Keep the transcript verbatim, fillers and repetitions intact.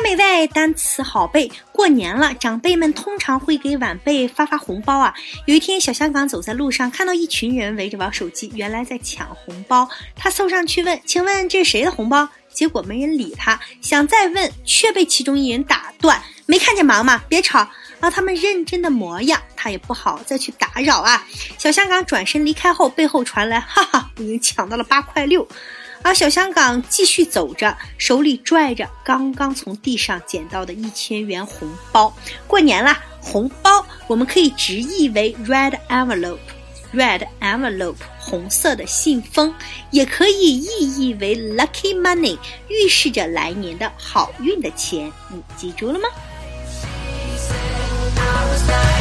美味，单词好背。过年了，长辈们通常会给晚辈发发红包啊。有一天，小香港走在路上，看到一群人围着玩手机，原来在抢红包。他凑上去问：“请问这是谁的红包？”结果没人理他，想再问，却被其中一人打断：“没看见忙吗？别吵！”啊，他们认真的模样，他也不好再去打扰啊。小香港转身离开后，背后传来：“哈哈，已经抢到了八块六。”而小香港继续走着，手里拽着刚刚从地上捡到的一千元红包。过年啦，红包我们可以直译为 red envelope， red envelope 红色的信封，也可以意译为 lucky money， 预示着来年的好运的钱。你记住了吗？